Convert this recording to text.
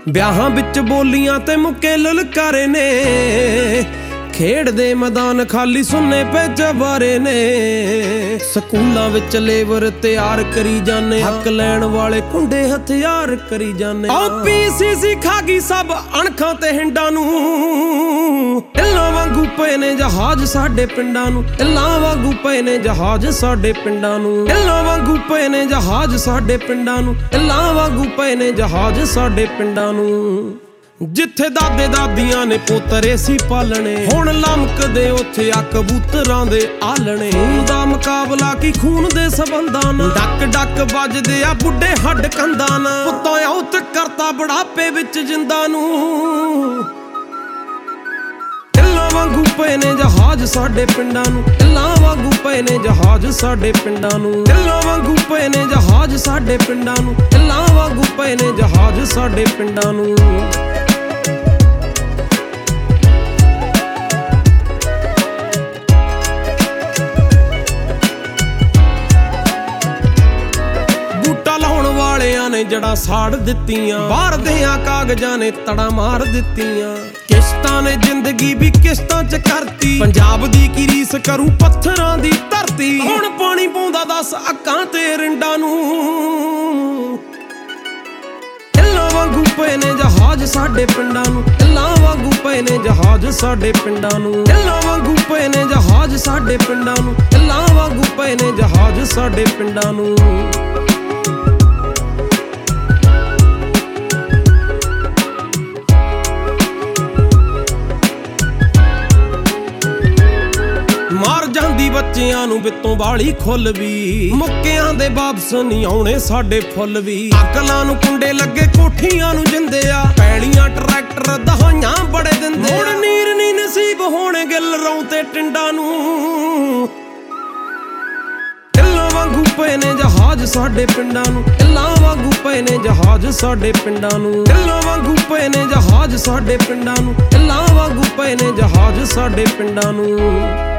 ਵਿਆਹਾਂ ਵਿੱਚ ਬੋਲੀਆਂ ਤੇ ਮੁੱਕੇ ਲਲਕਾਰੇ ਨੇ, ਖੇਡ ਦੇ ਮੈਦਾਨ ਖਾਲੀ ਸੁੰਨੇ ਪੈ ਜਵਾਰੇ ਨੇ। ਸਕੂਲਾਂ ਵਿੱਚ ਲੇਬਰ ਤਿਆਰ ਕਰੀ ਜਾਨੇ, ਹੱਕ ਲੈਣ ਵਾਲੇ ਕੁੰਡੇ ਹਥਿਆਰ ਕਰੀ ਜਾਨੇ। PCC ਖਾ ਗਈ ਸਭ ਅਣਖਾਂ ਤੇ ਹਿੰਡਾਂ ਨੂੰ, ਇੱਲਾਂ ਵਾਂਗੂ ਪਏ ਨੇ ਜਹਾਜ਼ ਸਾਡੇ ਪਿੰਡਾਂ ਨੂੰ, ਇੱਲਾਂ ਵਾਂਗੂ ਪਏ ਨੇ ਜਹਾਜ਼ ਸਾਡੇ ਪਿੰਡਾਂ ਨੂੰ, ਇੱਲਾਂ ਵਾਂਗੂ ਪਏ ਨੇ ਜਹਾਜ਼ ਸਾਡੇ ਪਿੰਡਾਂ ਨੂੰ, ਇੱਲਾਂ ਵਾਂਗੂ ਪਏ ਨੇ ਜਹਾਜ਼ ਸਾਡੇ ਪਿੰਡਾਂ ਨੂੰ। ਜਿੱਥੇ ਦਾਦੇ ਦਾਦੀਆਂ ਨੇ ਪੋਤਰੇ ਸੀ ਪਾਲਣੇ, ਹੁਣ ਲਮਕਦੇ ਉੱਥੇ ਆ ਕਬੂਤਰਾਂ ਦੇ ਆਲਣੇ। ਖੂਨ ਦਾ ਮੁਕਾਬਲਾ ਕੀ ਖੂਨ ਦੇ ਸਬੰਧਾਂ ਨਾਲ, ਡੱਕ ਡੱਕ ਵੱਜਦੇ ਆ ਬੁੱਢੇ ਹੱਡ ਕੰਧਾਂ ਨਾਲ। ਪੁੱਤਾਂ ਔਤ ਕਰਤਾ ਬੁਢਾਪੇ ਵਿੱਚ ਜਿੰਦਾਂ ਨੂੰ, ਇੱਲਾਂ ਵਾਂਗੂ ਪਏ ਨੇ ਜਹਾਜ਼ ਸਾਡੇ ਪਿੰਡਾਂ ਨੂੰ, ਇੱਲਾਂ ਵਾਂਗੂ ਪਏ ਨੇ ਜਹਾਜ਼ ਸਾਡੇ ਪਿੰਡਾਂ ਨੂੰ, ਇੱਲਾਂ ਵਾਂਗੂ ਪਏ ਨੇ ਜਹਾਜ਼ ਸਾਡੇ ਪਿੰਡਾਂ ਨੂੰ, ਇੱਲਾਂ ਵਾਂਗੂ ਪਏ ਨੇ ਜਹਾਜ਼ ਸਾਡੇ ਪਿੰਡਾਂ ਨੂੰ। ਨੇ ਜੜਾਂ ਸਾੜ ਦਿੱਤੀਆਂ, ਬਾਹਰ ਦਿਆਂ ਕਾਗਜ਼ਾਂ ਨੇ ਤੜਾਂ ਮਾਰ ਦਿੱਤੀਆਂ। ਕਿਸ਼ਤਾਂ ਨੇ ਜ਼ਿੰਦਗੀ ਵੀ ਕਿਸ਼ਤਾਂ ਚ ਕਰਤੀ, ਪੰਜਾਬ ਦੀ ਕੀ ਰੀਸ ਕਰੂ ਪੱਥਰਾਂ ਦੀ ਧਰਤੀ। ਹੁਣ ਪਾਣੀ ਪਾਉਂਦਾ ਦੱਸ ਅੱਖਾਂ ਤੇ ਰਿੰਡਾਂ ਨੂੰ, ਇੱਲਾਂ ਵਾਂਗੂ ਪਏ ਨੇ ਜਹਾਜ਼ ਸਾਡੇ ਪਿੰਡਾਂ ਨੂੰ, ਇੱਲਾਂ ਵਾਂਗੂ ਪਏ ਨੇ ਜਹਾਜ਼ ਸਾਡੇ ਪਿੰਡਾਂ ਨੂੰ, ਇੱਲਾਂ ਵਾਂਗੂ ਪਏ ਨੇ ਜਹਾਜ਼ ਸਾਡੇ ਪਿੰਡਾਂ ਨੂੰ, ਇੱਲਾਂ ਵਾਂਗੂ ਪਏ ਨੇ ਜਹਾਜ਼ ਸਾਡੇ ਪਿੰਡਾਂ ਨੂੰ। ਮਾਰ ਜਾਂਦੀ ਬੱਚਿਆਂ ਨੂੰ ਵਿੱਤੋਂ ਵਾਲੀ ਖੁੱਲ ਵੀ, ਮੁੱਕਿਆਂ ਦੇ ਵਾਪਸ ਨਹੀਂ ਆਉਣੇ ਸਾਡੇ ਫੁੱਲ ਵੀ। ਅਕਲਾਂ ਨੂੰ ਕੁੰਡੇ ਲੱਗੇ ਕੋਠੀਆਂ ਨੂੰ ਜਿੰਦੇ ਆ, ਪੈਲੀਆਂ ਟਰੈਕਟਰ ਦਹਾਈਆਂ ਬੜੇ ਦਿੰਦੇ। ਹੁਣ ਨੀਰ ਨੀ ਨਸੀਬ ਹੋਣੇ ਗਿੱਲ ਰੌਂ ਤੇ ਟਿੰਡਾਂ ਨੂੰ, ਇੱਲਾਂ ਵਾਂਗੂ ਪਏ ਨੇ ਜਹਾਜ਼ ਸਾਡੇ ਪਿੰਡਾਂ ਨੂੰ, ਇੱਲਾਂ ਵਾਂਗੂ ਪਏ ਨੇ ਜਹਾਜ਼ ਸਾਡੇ ਪਿੰਡਾਂ ਨੂੰ, ਇੱਲਾਂ ਵਾਂਗੂ ਪਏ ਨੇ ਜਹਾਜ਼ ਸਾਡੇ ਪਿੰਡਾਂ ਨੂੰ, ਇੱਲਾਂ ਵਾਂਗੂ ਪਏ ਨੇ ਜਹਾਜ਼ ਸਾਡੇ ਪਿੰਡਾਂ ਨੂੰ।